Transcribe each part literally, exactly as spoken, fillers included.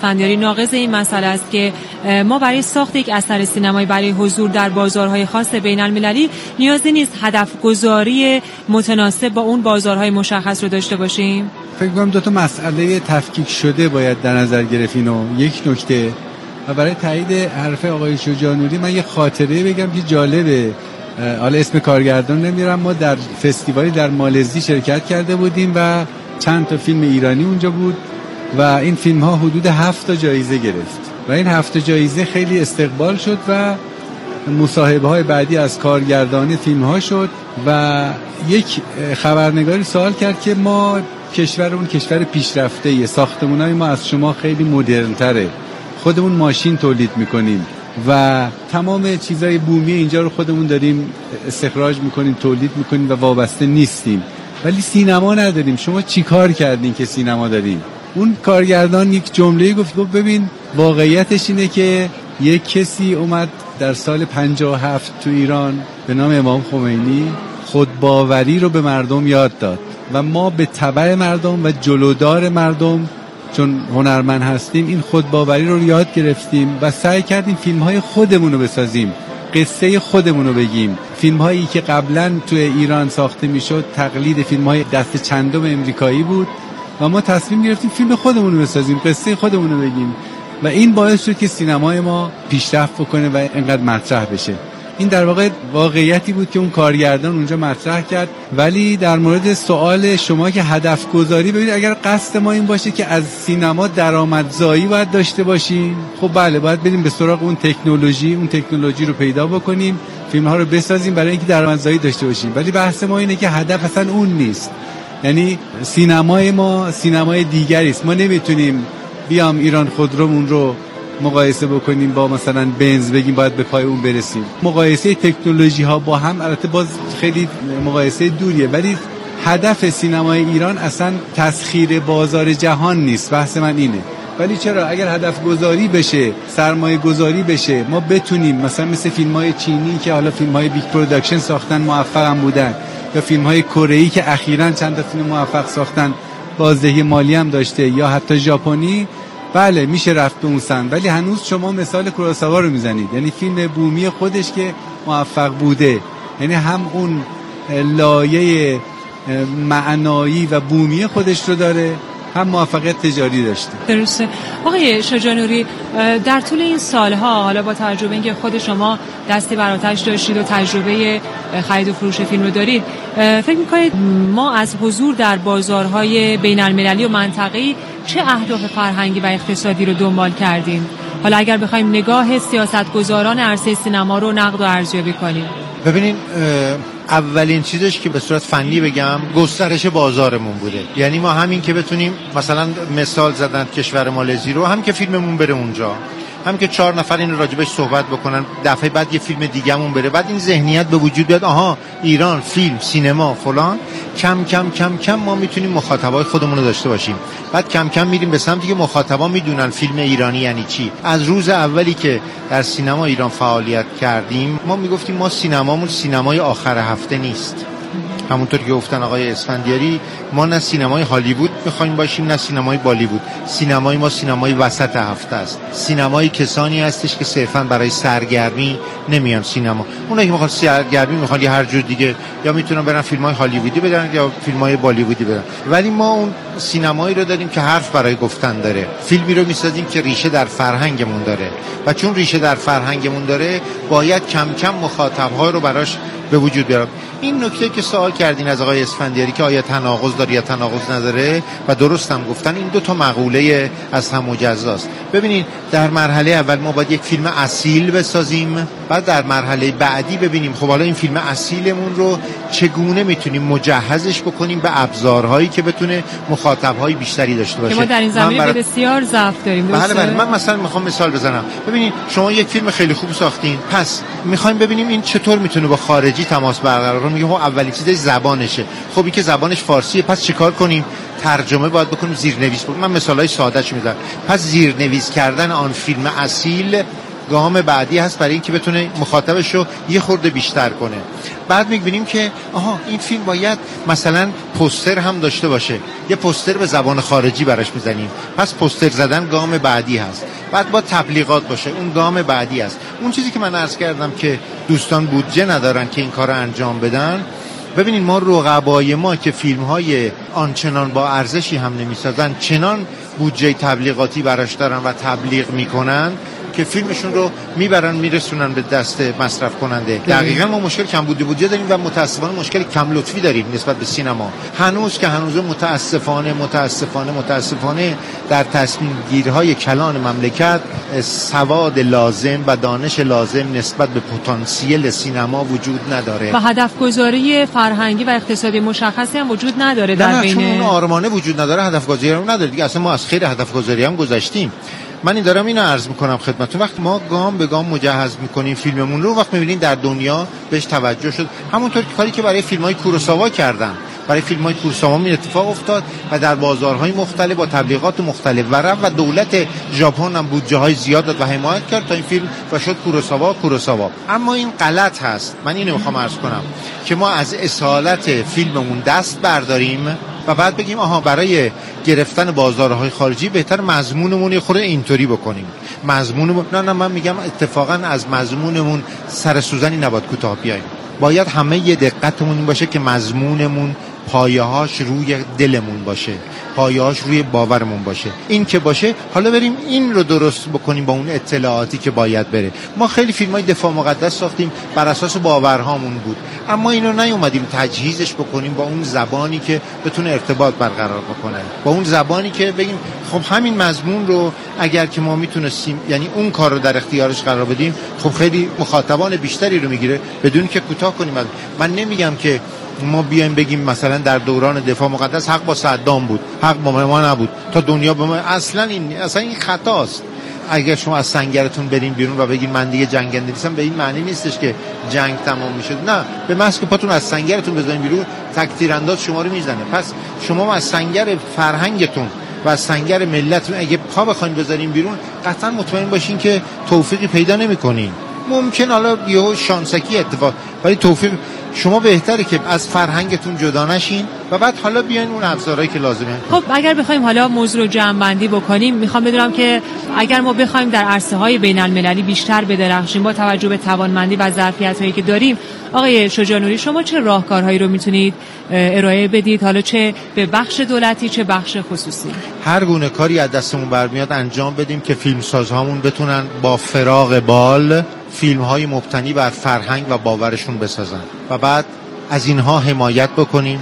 اسفندیاری ناقض این مسئله است که ما برای ساخت یک اثر سینمایی برای حضور در بازارهای خاص بین المللی نیازی نیست هدف گذاری متناسب با اون بازارهای مشخص رو داشته باشیم؟ فکر کنم دو تا مسئله تفکیک شده باید در نظر گرفتین و یک نکته و برای تایید حرف آقای شجاع نوری من یه خاطره بگم که جالبه. حالا اسم کارگردان نمیرم، ما در فستیوالی در مالزی شرکت کرده بودیم و چند تا فیلم ایرانی اونجا بود و این فیلم ها حدود هفت تا جایزه گرفت و این هفت تا جایزه خیلی استقبال شد و مصاحبه های بعدی از کارگردان فیلم ها شد و یک خبرنگاری سوال کرد که ما کشورمون کشور پیشرفته یه ساختمونای ما از شما خیلی مدرن تره، خودمون ماشین تولید میکنیم و تمام چیزای بومی اینجا رو خودمون داریم استخراج میکنیم تولید میکنیم و وابسته نیستیم، ولی سینما نداریم، شما چی کار کردین که سینما داریم؟ اون کارگردان یک جمله گفت گفت ببین واقعیتش اینه که یک کسی اومد در سال پنجاه و هفت تو ایران به نام امام خمینی خودباوری رو به مردم یاد داد و ما به تبع مردم و جلودار مردم چون هنرمند هستیم این خودباوری رو یاد گرفتیم و سعی کردیم فیلم‌های خودمون رو بسازیم، قصه خودمون رو بگیم. فیلم‌هایی که قبلا تو ایران ساخته میشد تقلید فیلم‌های دست چندم امریکایی بود و ما تصمیم گرفتیم فیلم خودمون رو بسازیم، قصه خودمون رو بگیم و این باعث شد که سینمای ما پیشرفت بکنه و اینقدر مطرح بشه. این در واقع واقعیتی بود که اون کارگردان اونجا مطرح کرد. ولی در مورد سوال شما که هدف گذاری، ببینید اگر قصد ما این باشه که از سینما درآمدزایی باید داشته باشیم، خب بله باید بریم به سراغ اون تکنولوژی، اون تکنولوژی رو پیدا بکنیم، فیلم ها رو بسازیم برای اینکه درآمدزایی داشته باشیم. ولی بحث ما اینه که هدف اصلا اون نیست. یعنی سینمای ما سینمای دیگری است. ما نمیتونیم بیام ایران خودرومون رو مقایسه بکنیم با مثلا بنز بگیم باید به پای اون برسیم. مقایسه تکنولوژی ها با هم البته باز خیلی مقایسه دوریه، ولی هدف سینمای ایران اصلا تسخیر بازار جهان نیست. بحث من اینه. ولی چرا اگر هدف گذاری بشه، سرمایه گذاری بشه، ما بتونیم مثلا مثل فیلم های چینی که حالا فیلم های بیگ پروداکشن ساختن موفق هم بودن یا فیلم های کره ای که اخیراً چند تا فیلم موفق ساختن بازدهی مالی هم داشته یا حتی ژاپنی، بله میشه رفت به اون سمت. ولی هنوز شما مثال کوروساوا رو میزنید، یعنی فیلم بومی خودش که موفق بوده، یعنی هم اون لایه معنایی و بومی خودش رو داره هم موفقیت تجاری داشته. درسته. آقای شجاع نوری، در طول این سالها حالا با تجربه اینکه خود شما دستی بر آتش داشتید و تجربه خرید و فروش فیلم رو دارید، فکر می‌کنید ما از حضور در بازارهای بین المللی و منطقه‌ای چه اهداف فرهنگی و اقتصادی رو دنبال کردیم؟ حالا اگر بخوایم نگاه سیاستگزاران عرصه سینما رو نقد و ارزیابی کنیم. ببینین اولین چیزش که به صورت فنی بگم گسترش بازارمون بوده. یعنی ما همین که بتونیم مثلا مثال زدن کشور مالزی رو، هم که فیلممون بره اونجا، هم که چهار نفر این راجبش صحبت بکنن، دفعه بعد یه فیلم دیگه‌مون بره، بعد این ذهنیت به وجود بیاد آها ایران فیلم سینما فلان، کم کم کم کم ما میتونیم مخاطبای خودمون رو داشته باشیم. بعد کم کم میریم به سمتی که مخاطبا میدونن فیلم ایرانی یعنی چی. از روز اولی که در سینما ایران فعالیت کردیم ما میگفتیم ما سینمامون سینمای آخر هفته نیست. همونطور که گفتن آقای اسفندیاری، ما نه سینمای هالیوود میخوایم باشیم نه سینمای بالیوود. سینمای ما سینمای وسط هفته است. سینمای کسانی هستش که صرفا برای سرگرمی نمیان سینما. اونایی که میخوان سرگرمی میخوان یا هر جور دیگه یا میتونن برن فیلمای هالیوودی بدن یا فیلمای بالیوودی بدن. ولی ما اون سینمایی رو داریم که حرف برای گفتن داره. فیلمی رو میسازیم که ریشه در فرهنگمون داره و چون ریشه در فرهنگمون داره باید کم کم مخاطب‌ها رو براش به وجود بیارم. این نکته که سوال کردین از آقای اسفندیاری که آیا تناقض داره یا تناقض نداره و درست هم گفتن، این دو تا مقوله از هم مجزاست. ببینید در مرحله اول ما باید یک فیلم اصیل بسازیم، بعد در مرحله بعدی ببینیم خب حالا این فیلم اصیلمون رو چگونه میتونیم مجهزش بکنیم به ابزارهایی که بتونه مخاطبهای بیشتری داشته باشه. ما در این زمینه برا... بسیار ضعف داریم. بله بله. من مثلا میخوام مثال بزنم. ببینید شما یک فیلم خیلی خوب ساختین، پس میخوایم ببینیم این چطور میتونه با خارجی تماس برقرار کنه. میگه خب اولین چیزش زبانشه. خب این که زبانش فارسیه، پس چیکار کنیم؟ ترجمه باید بکنیم، زیرنویس بکنیم. من مثالای سادهش میزنم. پس زیرنویس کردن آن فیلم اصیل گام بعدی هست برای اینکه بتونه مخاطبش رو یه خورده بیشتر کنه. بعد می‌بینیم که آها این فیلم باید مثلا پوستر هم داشته باشه، یه پوستر به زبان خارجی براش میزنیم، پس پوستر زدن گام بعدی هست. بعد با تبلیغات باشه، اون گام بعدی است. اون چیزی که من عرض کردم که دوستان بودجه ندارن که این کارو انجام بدن، ببینید ما رقبای ما که فیلم‌های آنچنان با ارزشی هم نمی‌سازن، چنان بودجه تبلیغاتی براش دارن و تبلیغ میکنن که فیلمشون رو میبرن میرسونن به دست مصرف کننده. دقیقاً ما مشکل کم بودی بودجه داریم و متاسفانه مشکل کم لطفی داریم نسبت به سینما. هنوز که هنوز متاسفانه متاسفانه متاسفانه در تصمیم گیری‌های کلان مملکت سواد لازم و دانش لازم نسبت به پتانسیل سینما وجود نداره و هدف گذاری فرهنگی و اقتصادی مشخصی هم وجود نداره در بین. چون اون آرمانه وجود نداره، هدف گذاری هم نداره دیگه. اصلا ما از خیر هدف گذاری هم گذشتیم. من این دارم اینو عرض میکنم خدمتتون، وقتی ما گام به گام مجهز میکنیم فیلممون رو، وقت میبینین در دنیا بهش توجه شد، همونطور که کاری که برای فیلم‌های کوروساوا کردن، برای فیلم‌های کوروساوا این اتفاق افتاد و در بازارهای مختلف با تبلیغات مختلف و رفت و دولت ژاپن هم بودجه‌های زیاد داد و حمایت کرد تا این فیلم و شد کوروساوا کوروساوا. اما این غلط هست. من اینو میخوام عرض کنم که ما از اصالت فیلممون دست برداریم و بعد بگیم آها برای گرفتن بازارهای خارجی بهتر مضمونمون یه خورده اینطوری بکنیم. مضمونمون نه نه من میگم اتفاقا از مضمونمون سر سوزنی نباید کوتاه بیایم. باید همه یه دقتمون این باشه که مضمونمون پایه‌هاش روی دلمون باشه، پایه‌هاش روی باورمون باشه. این که باشه حالا بریم این رو درست بکنیم با اون اطلاعاتی که باید بره. ما خیلی فیلم‌های دفاع مقدس ساختیم بر اساس باورهامون بود، اما اینو نیومدیم تجهیزش بکنیم با اون زبانی که بتونه ارتباط برقرار بکنه، با اون زبانی که بگیم خب همین مضمون رو اگر که ما میتونستیم یعنی اون کار رو در اختیارش قرار بدیم، خب خیلی مخاطبان بیشتری رو میگیره بدون که کوتاه کنیم. من نمیگم که ما بیایم بگیم مثلا در دوران دفاع مقدس حق با صدام بود، حق با ما نبود تا دنیا به ما، اصلا این اصلا این خطاست. اگر شما از سنگرتون برین بیرون و بگین من دیگه جنگنده نیستم، به این معنی نیستش که جنگ تمام میشه. نه، به محض که پاتون از سنگرتون بزنین بیرون تک تیرانداز شما رو میزنه. پس شما از سنگر فرهنگتون و از سنگر ملتتون اگه پا بخواید بذارین بیرون، قطعا مطمئن باشین که توفیقی پیدا نمی‌کنین. ممکن حالا یهو شانسکی اتفاق، ولی توفیق شما بهتره که از فرهنگتون جدا نشین و بعد حالا بیاین اون ابزارهایی که لازمه. خب اگر بخوایم حالا موضوع رو جمع‌بندی بکنیم، میخوام بدونم که اگر ما بخوایم در عرصه‌های بین‌المللی بیشتر بدرخشیم با توجه به توانمندی و ظرفیت‌هایی که داریم، آقای شجاع نوری شما چه راهکارهایی رو میتونید ارائه بدید، حالا چه به بخش دولتی چه بخش خصوصی؟ هر گونه کاری از دستمون برمیاد انجام بدیم که فیلمسازهامون بتونن با فراغ بال فیلم‌های مبتنی بر فرهنگ و باورشون بسازن و بعد از اینها حمایت بکنیم.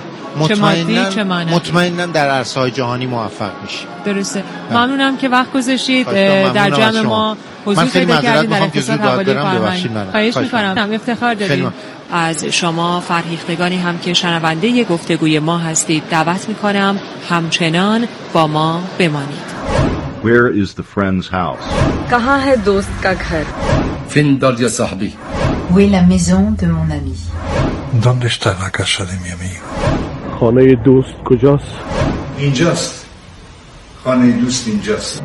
مطمئناً مطمئناً در عرصه‌های جهانی موفق میشیم. درسته. ممنونم که وقت گذاشتید در جمع ما حضور پیدا کردید در اقتصاد حوالی فرهنگ. خواهش می‌کنم. افتخار داریم. از شما فرهیختگانی هم که شنونده گفتگوی ما هستید دعوت می‌کنم همچنان با ما بمانید. Where is the friend's house? कहाँ है दोस्त का घर? فين دار يا صاحبي? Où est la maison de mon ami? ¿Dónde está la casa de mi amigo? خانه دوست کجاست؟ اینجاست. خانه دوست اینجاست.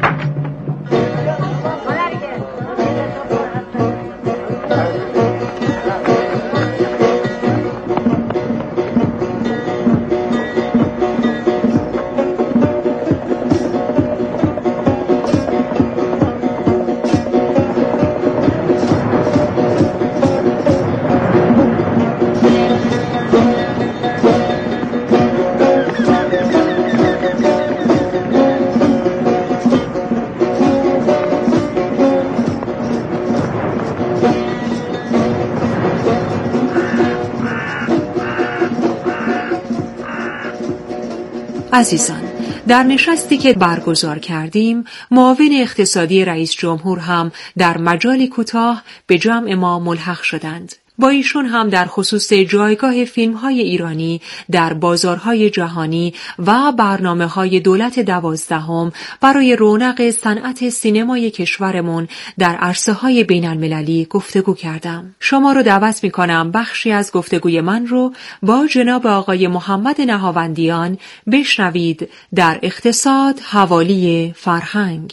عزیزان، در نشستی که برگزار کردیم، معاون اقتصادی رئیس جمهور هم در مجالی کوتاه به جمع ما ملحق شدند. با ایشون هم در خصوص جایگاه فیلم‌های ایرانی در بازارهای جهانی و برنامه‌های دولت دوازدهم برای رونق صنعت سینمای کشورمون در عرصه‌های بین‌المللی گفتگو کردم. شما رو دعوت می‌کنم بخشی از گفتگوی من رو با جناب آقای محمد نهاوندیان بشنوید در اقتصاد حوالی فرهنگ.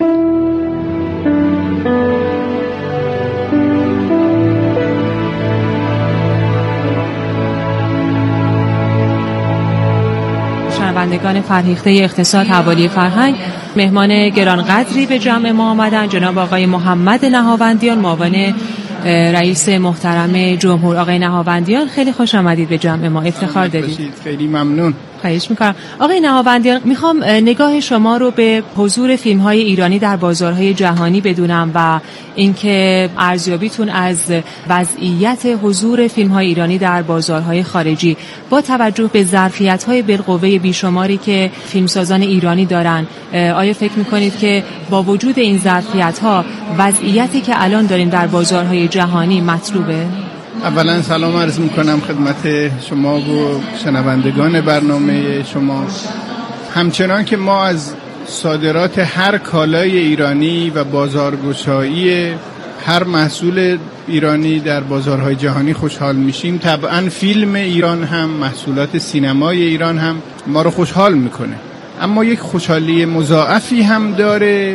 شنوندگان فرهیخته اقتصاد حوالی فرهنگ، مهمان گرانقدری به جمع ما آمدن. جناب آقای محمد نهاوندیان، معاون رئیس محترم جمهور. آقای نهاوندیان خیلی خوش آمدید به جمع ما، افتخار دارید. خیلی ممنون. خواهش میکنم. آقای نهاوندیان، میخوام نگاه شما رو به حضور فیلم‌های ایرانی در بازارهای جهانی بدونم و اینکه ارزیابیتون از وضعیت حضور فیلم‌های ایرانی در بازارهای خارجی با توجه به ظرفیت‌های بالقوه بیشماری که فیلمسازان ایرانی دارن، آیا فکر میکنید که با وجود این ظرفیت‌ها وضعیتی که الان داریم در بازارهای جهانی مطلوبه؟ اولا سلام عرض میکنم خدمت شما و شنوندگان برنامه شما. همچنان که ما از صادرات هر کالای ایرانی و بازارگشایی هر محصول ایرانی در بازارهای جهانی خوشحال میشیم، طبعا فیلم ایران هم، محصولات سینمای ایران هم ما رو خوشحال میکنه. اما یک خوشحالی مضاعفی هم داره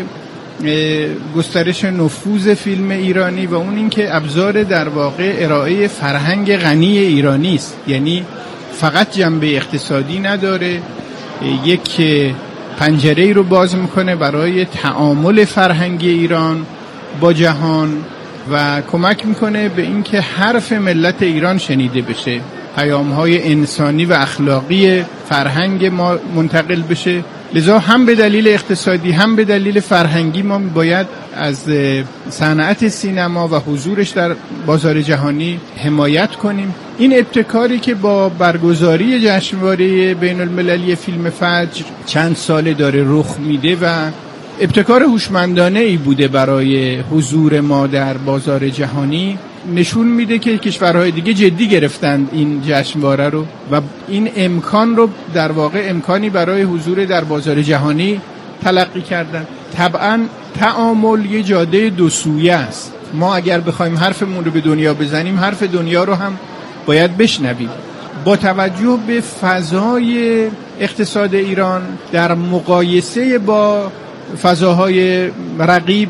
گسترش نفوذ فیلم ایرانی و اون این که ابزار در واقع ارائه فرهنگ غنی ایرانی است. یعنی فقط جنبه اقتصادی نداره، یک پنجره‌ای رو باز میکنه برای تعامل فرهنگی ایران با جهان و کمک میکنه به اینکه حرف ملت ایران شنیده بشه، پیام‌های انسانی و اخلاقی فرهنگ ما منتقل بشه. لذا هم به دلیل اقتصادی هم به دلیل فرهنگی ما باید از صنعت سینما و حضورش در بازار جهانی حمایت کنیم. این ابتکاری که با برگزاری جشنواره بین المللی فیلم فجر چند ساله داره رخ میده و ابتکار هوشمندانه ای بوده برای حضور ما در بازار جهانی، نشون میده که کشورهای دیگه جدی گرفتند این جشنواره رو و این امکان رو در واقع امکانی برای حضور در بازار جهانی تلقی کردن. طبعا تعامل یه جاده دو سویه است. ما اگر بخوایم حرفمون رو به دنیا بزنیم، حرف دنیا رو هم باید بشنویم. با توجه به فضای اقتصاد ایران در مقایسه با فضاهای رقیب،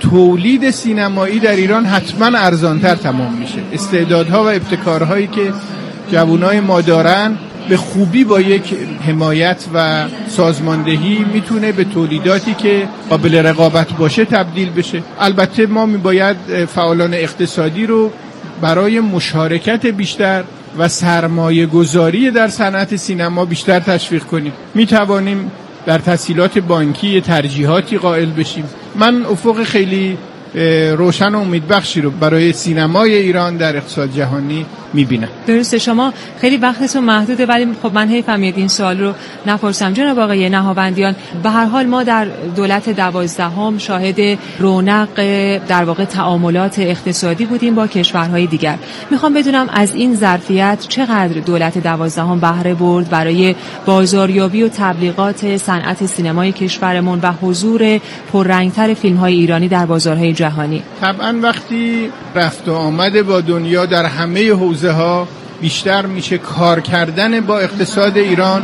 تولید سینمایی در ایران حتما ارزانتر تمام میشه. استعدادها و ابتکارهایی که جوانای ما دارن به خوبی با یک حمایت و سازماندهی میتونه به تولیداتی که قابل رقابت باشه تبدیل بشه. البته ما میباید فعالان اقتصادی رو برای مشارکت بیشتر و سرمایه گذاری در صنعت سینما بیشتر تشویق کنیم. میتوانیم در تسهیلات بانکی ترجیحاتی قائل بشیم. من افق خیلی روشن و امیدبخشی رو برای سینمای ایران در اقتصاد جهانی میبینم. درسته، شما خیلی وقتتون محدوده ولی خب من حیفم میاد این سوال رو نپرسم. جناب آقای نهاوندیان، به هر حال ما در دولت دوازدهم شاهد رونق در واقع تعاملات اقتصادی بودیم با کشورهای دیگر. میخوام بدونم از این ظرفیت چقدر دولت دوازدهم بهره برد برای بازاریابی و تبلیغات صنعت سینمای کشورمون و حضور پررنگتر فیلم‌های ایرانی در بازارهای جهانی؟ طبعا وقتی رفت و آمد با دنیا در همه حوزه ها بیشتر میشه، کار کردن با اقتصاد ایران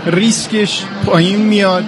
ریسکش پایین میاد،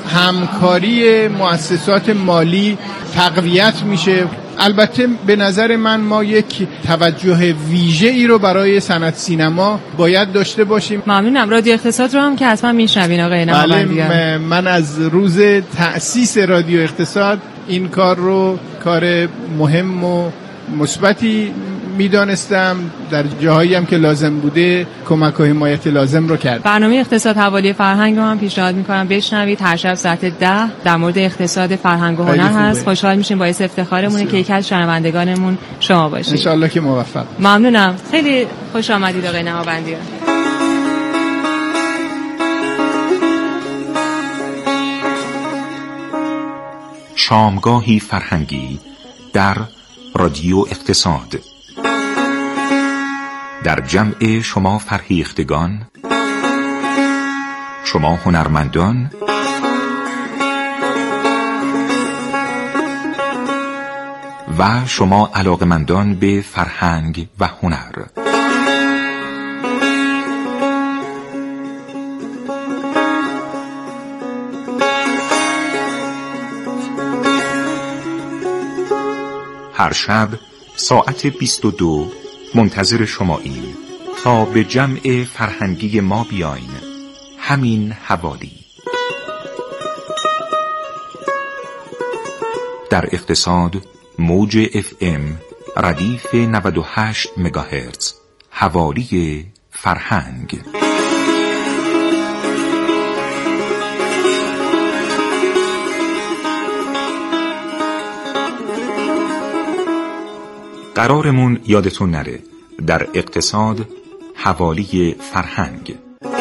همکاری مؤسسات مالی تقویت میشه. البته به نظر من ما یک توجه ویژه ای رو برای صنعت سینما باید داشته باشیم. ممنونم. رادیو اقتصاد رو هم که حتما میشنوین آقای نهاوندیان. بله، من از روز تأسیس رادیو اقتصاد این کار رو کار مهم و مثبتی میدانستم. در جاهایی هم که لازم بوده کمک و حمایت لازم رو کرد. برنامه اقتصاد حوالی فرهنگ رو هم پیشنهاد میکنم بشنوید. هر شب ساعت ده در مورد اقتصاد فرهنگ و هنر هست. خوشحال میشیم، باعث افتخارمونه که یکی از شنوندگانمون شما باشید. انشالله که موفق. ممنونم. خیلی خوش آمدید آقای نهاوندیان. شامگاهی فرهنگی در رادیو اقتصاد، در جمع شما فرهیختگان، شما هنرمندان و شما علاقمندان به فرهنگ و هنر. هر شب ساعت بیست و دو منتظر شماییم تا به جمع فرهنگی ما بیاین. همین حوالی. در اقتصاد موج اف ام ردیف نود و هشت مگاهرتز. حوالی فرهنگ. قرارمون یادتون نره، در اقتصاد حوالی فرهنگ.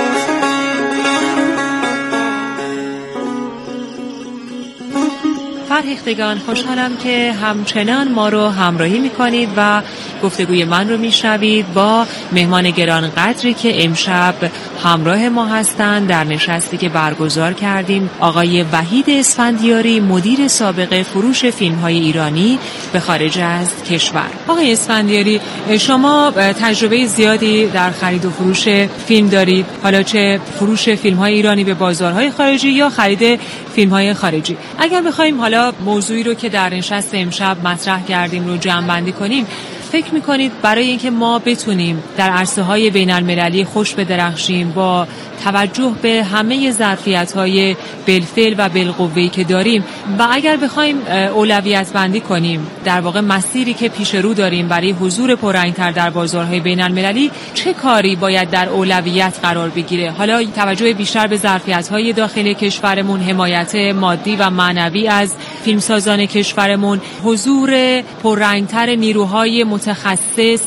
فرهیختگان، خوشحالم که همچنان ما رو همراهی میکنید و گفتگوی من رو میشنوید با مهمان گران قدری که امشب همراه ما هستند در نشستی که برگزار کردیم. آقای وحید اسفندیاری، مدیر سابق فروش فیلم‌های ایرانی به خارج از کشور. آقای اسفندیاری، شما تجربه زیادی در خرید و فروش فیلم دارید، حالا چه فروش فیلم‌های ایرانی به بازارهای خارجی یا خرید فیلم‌های خارجی. اگر بخوایم حالا موضوعی رو که در نشست امشب مطرح کردیم رو جمع‌بندی کنیم، فکر میکنید برای اینکه ما بتونیم در عرصه‌های بین‌المللی خوش بدرخشیم با توجه به همه ظرفیت‌های بالفعل و بالقوه‌ای که داریم و اگر بخوایم اولویت بندی کنیم در واقع مسیری که پیش رو داریم برای حضور پررنگ‌تر در بازارهای بین‌المللی، چه کاری باید در اولویت قرار بگیره؟ حالا توجه بیشتر به ظرفیت‌های داخل کشورمون، حمایت مادی و معنوی از فیلمسازان کشورمون، حضور پررنگ‌تر نیروهای متخصص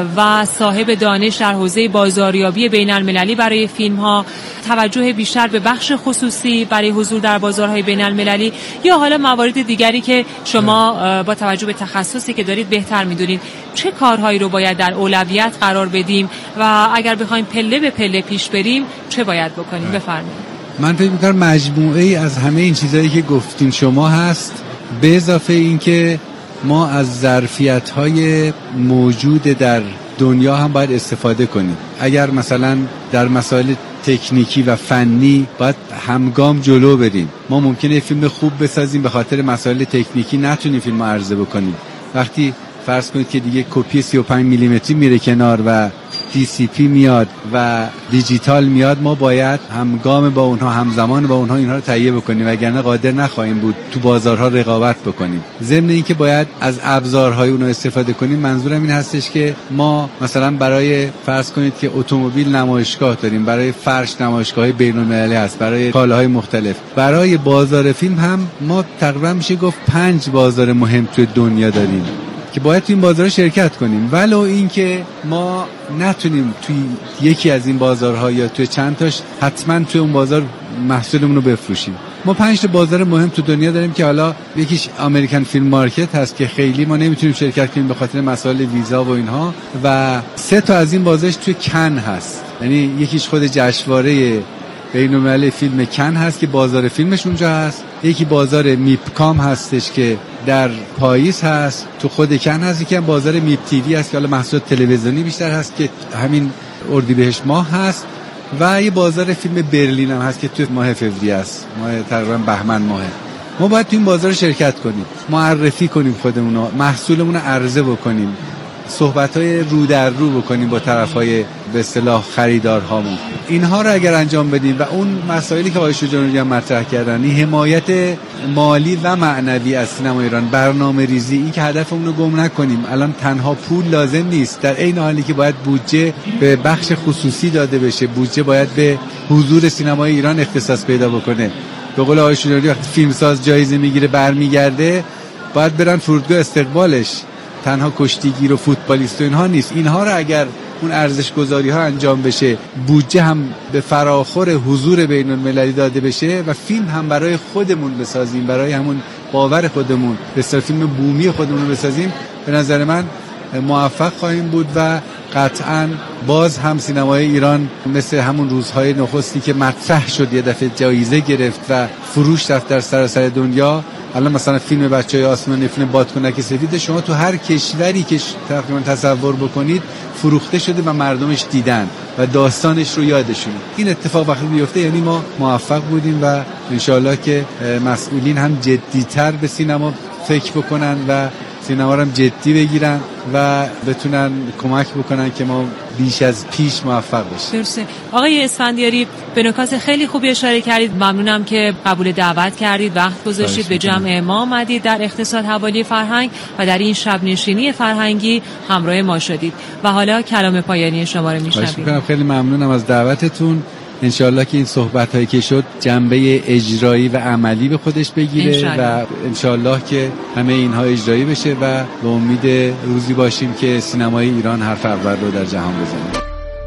و صاحب دانش در حوزه بازاریابی بین‌المللی برای فیلم‌ها، توجه بیشتر به بخش خصوصی برای حضور در بازارهای بین‌المللی، یا حالا موارد دیگری که شما با توجه به تخصصی که دارید بهتر می‌دونید چه کارهایی رو باید در اولویت قرار بدیم و اگر بخوایم پله به پله پیش بریم چه باید بکنیم؟ بفرمایید. من فکر می‌کنم مجموعه ای از همه این چیزایی که گفتین شما هست، به اضافه اینکه ما از ظرفیت‌های موجود در دنیا هم باید استفاده کنیم. اگر مثلا در مسائل تکنیکی و فنی باید همگام جلو بریم. ما ممکنه فیلم خوب بسازیم، به خاطر مسائل تکنیکی نتونیم فیلم رو عرضه بکنیم. وقتی فرض کنید که دیگه کپی سی و پنج میلیمتری میره کنار و دی سی پی میاد و دیجیتال میاد، ما باید همگام با اونها، همزمان با اونها اینها رو تهیه بکنیم، وگرنه قادر نخواهیم بود تو بازارها رقابت بکنیم. ضمن اینکه باید از ابزارهای اونها استفاده کنیم، منظورم این هستش که ما مثلا برای فرض کنید که اتومبیل نمایشگاه داریم، برای فرش نمایشگاه‌های بین‌المللی هست، برای کالاهای مختلف. برای بازار فیلم هم ما تقریبا میشه گفت پنج بازار مهم توی دنیا داریم که باید تو این بازارها شرکت کنیم، ولو اینکه ما نتونیم توی یکی از این بازارها یا توی چند تاش حتما توی اون بازار محصولمون رو بفروشیم. ما پنج تا بازار مهم تو دنیا داریم که حالا یکیش امریکن فیلم مارکت هست که خیلی ما نمیتونیم شرکت کنیم به خاطر مسائل ویزا و اینها، و سه تا از این بازارش توی کن هست، یعنی یکیش خود جشنواره بین‌المللی فیلم کن هست که بازار فیلمش اونجا هست، یکی بازار میپکام هستش که در پاییز هست تو خود کن هست، یکی هم بازار میپ تیوی هست که حالا محصول تلویزیونی بیشتر هست که همین اردیبهشت ماه هست، و یه بازار فیلم برلین هم هست که تو ماه فوریه است، ماه تقریبا بهمن ماه. ما باید تو این بازار شرکت کنیم، معرفی کنیم خودمون رو، محصولمون رو عرضه بکنیم، صحبت‌های رو در رو بکنیم با طرف‌های به اصطلاح خریدارهامون. اینها رو اگر انجام بدیم و اون مسائلی که آقای شجاع‌نوری هم مطرح کردن، این حمایت مالی و معنوی از سینما ایران، برنامه‌ریزی، این که هدفمون رو گم نکنیم. الان تنها پول لازم نیست، در عین حالی که باید بودجه به بخش خصوصی داده بشه، بودجه باید به حضور سینمای ایران اختصاص پیدا بکنه. به قول آقای شجاع‌نوری وقتی فیلمساز جایزه میگیره برمیگرده، باید برن فرودگاه استقبالش، تنها کشتیگیر و فوتبالیست و اینها نیست. اینها رو اگر اون ارزش گذاری ها انجام بشه، بودجه هم به فراخور حضور بین المللی داده بشه و فیلم هم برای خودمون بسازیم، برای همون باور خودمون، به اصطلاح فیلم بومی خودمون بسازیم، به نظر من موفق خواهیم بود و قطعاً باز هم سینمای ایران مثل همون روزهای نخستی که مطرح شد یه دفعه جایزه گرفت و فروش رفت در سراسر دنیا. الان مثلا فیلم بچهای آسمانی، فیلم بادکنک سفید، شما تو هر کشوری که تقریبا تصور بکنید فروخته شده و مردمش دیدن و داستانش رو یادشونه. این اتفاق وقتی بیفته یعنی ما موفق بودیم و انشالله که مسئولین هم جدی‌تر به سینما فکر بکنن و سینما رو هم جدی بگیرن و بتونن کمک بکنن که ما بیش از پیش موفق بشه. درسته. آقای اسفندیاری به نکات خیلی خوبی اشاره کردید. ممنونم که قبول دعوت کردید، وقت گذاشتید، به جمع ما آمدید در اقتصاد حوالی فرهنگ و در این شب نشینی فرهنگی همراه ما شدید. و حالا کلام پایانی شما رو میشنویم. خیلی ممنونم از دعوتتون. انشالله که این صحبت هایی که شد جنبه اجرایی و عملی به خودش بگیره انشالله. و انشالله که همه اینها اجرایی بشه و به امید روزی باشیم که سینمای ایران حرف اول رو در جهان بزنه.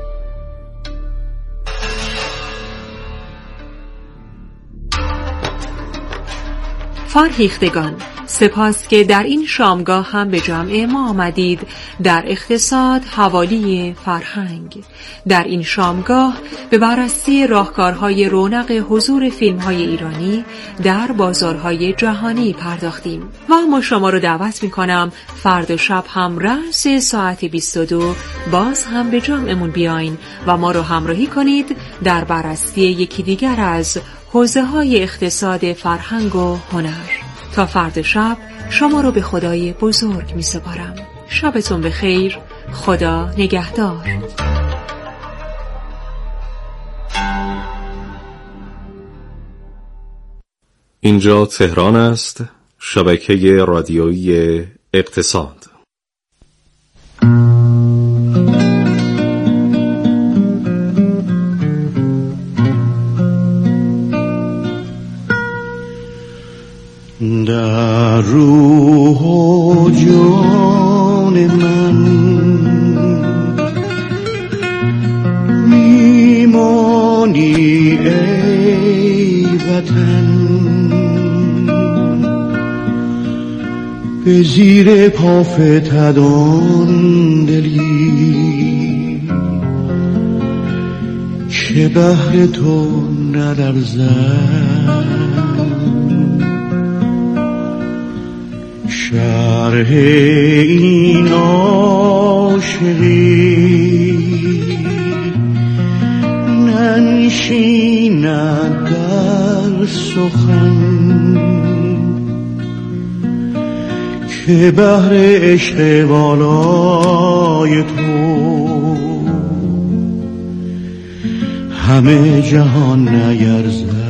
فرهیختگان، سپاس که در این شامگاه هم به جمع ما آمدید در اقتصاد حوالی فرهنگ. در این شامگاه به بررسی راهکارهای رونق حضور فیلم‌های ایرانی در بازارهای جهانی پرداختیم و ما شما رو دعوت می‌کنم فردا شب هم رأس ساعت بیست و دو باز هم به جمعمون بیاین و ما رو همراهی کنید در بررسی یکی دیگر از حوزه‌های اقتصاد فرهنگ و هنر. تا فردا شب شما رو به خدای بزرگ می سپارم. شبتون بخیر. خدا نگهدار. اینجا تهران است، شبکه رادیویی اقتصاد. در روح و جان من میمانی ای وطن، به زیر پا فتدان دلی که بهر تو نلرزد. شرح این عاشقی ننشیند در سخن، که بهر عشق والای تو همه جهان نیرزد.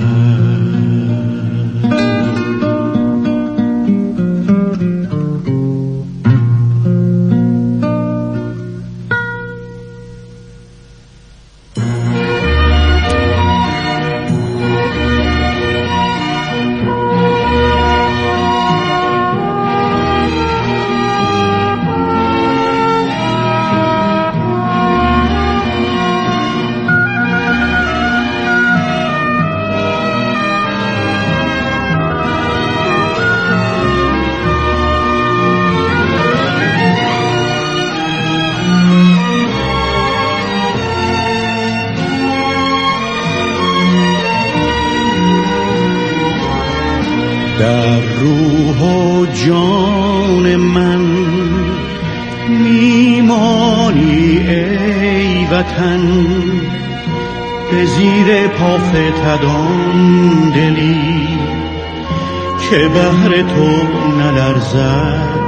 در روح و جان من میمانی ای وطن، به زیر پا فتدان دلی که بهر تو نلرزد.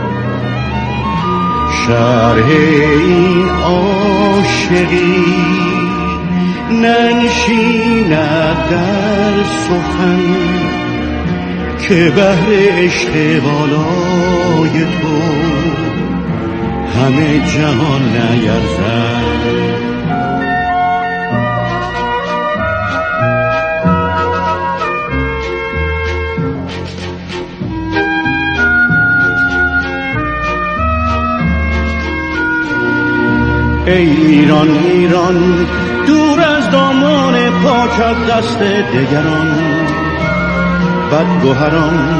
شرح این عاشقی ننشیند در سخن، که بهر عشق والای تو همه جهان نیرزد. ای ایران ایران دور از دامان پاکت دست دگران بدگوهران،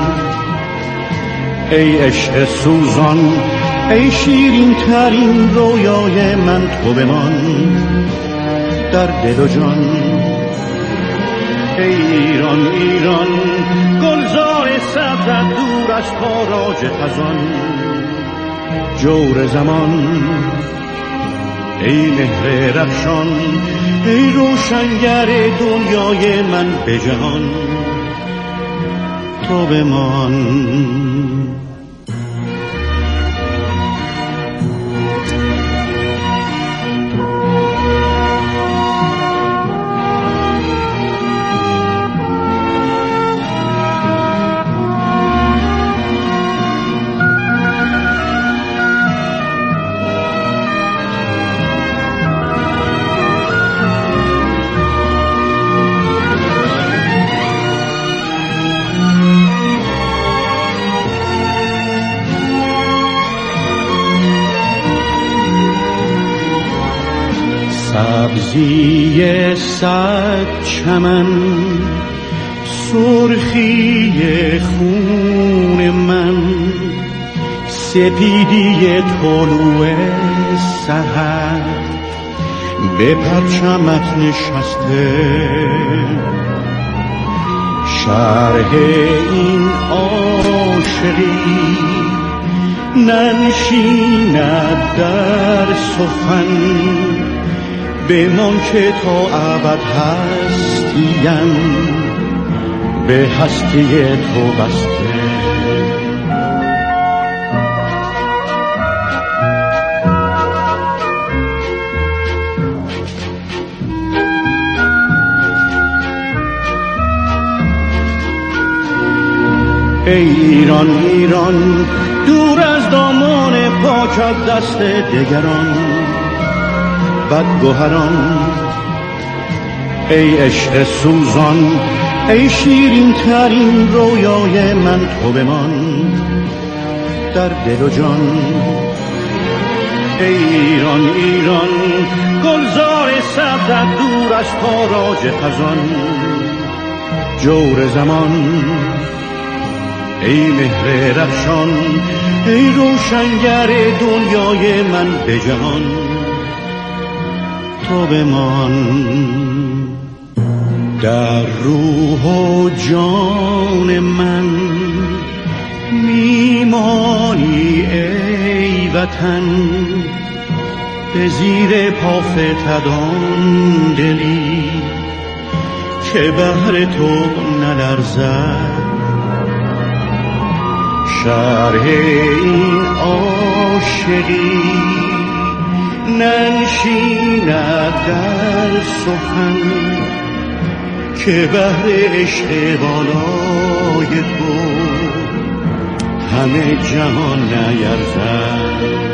ای عشق سوزان ای شیرین ترین رویای من تو بمان در دل و جان. ای ایران ایران گلزار سبزت دور از تاراج خزان جور زمان. ای مهر رخشان ای روشنگر دنیای من به جهان تو بمان. سبزی صد چمن، سرخی خون من، سپیدی طلوع سحر به پرچمت نشسته. شرح این عاشقی ننشیند در سخن، بمان که تا ابد هستیم به هستی تو بسته. ای ایران ایران دور از دامان پاکت دست دگران بدگوهران، ای عشق سوزان ای شیرین ترین رویای من، تو بمان در دل و جان. ای ایران ایران گلزار سبزت دور از تاراج خزان، جور زمان ای مهر رخشان ای روشنگر دنیای من به جهان، تو بمان در روح و جان من. میمانی ای وطن به زیر پا فتدان دلی که بهر تو نلرزد. شرح این عاشقی ننشیند در سخن، که بهر عشق بالای تو همه جهان نیرزد.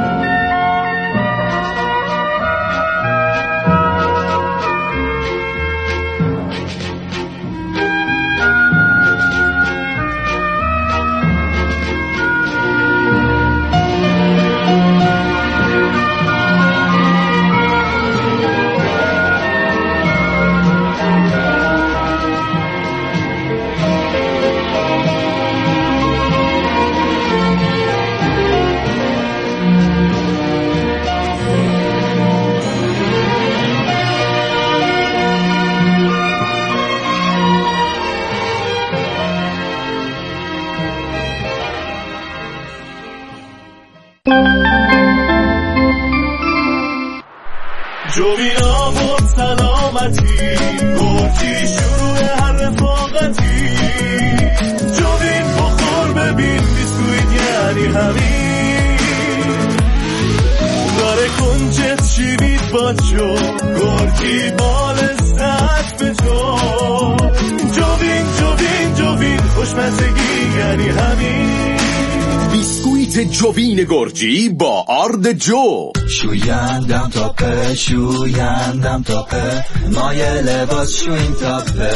جوین آورد سلامتی، گرچی شروع هر رفاقتی. جوین بخور ببین بیسکویت یعنی همین، داره کنجت شیرید با جو، گرچی بال زد به جو. جوین جوین جوین خوشمزگی یعنی همین، بیسکویت جوین گرجی با آرد جو. شویندم تاپه شویندم تاپه، مای لباس شوین تاپه.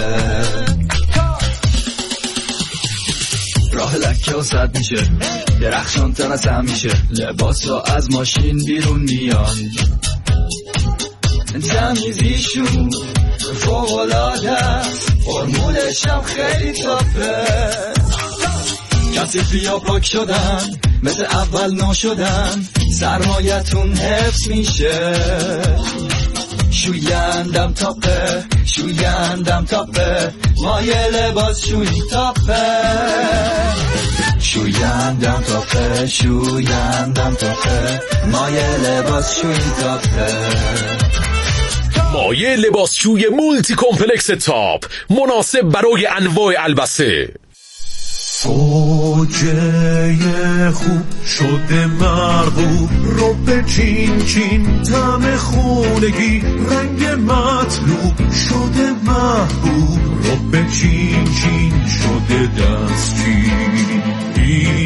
راه لکه و صد میشه، درخشان تر از هم میشه، لباس ها از ماشین بیرون میان. تمیزیشون فوق‌العاده است، فرمولش هم خیلی تاپه. کثیفی ها پاک شدن، مثل اول ناشدن، سرمایتون حفظ میشه. شویندم تاپه شویندم تاپه، مای لباس شوین تاپه. شویندم تاپه شویندم تاپه، مای لباس شوین تاپه. مایع لباسشوی مولتی کمپلکس تاپ، مناسب برای انواع البسه. گوجه خوب شده مرغوب، رو به چین چین طعم خونگی، رنگ مطلوب شده محبوب، رو به چین چین شده دستچین.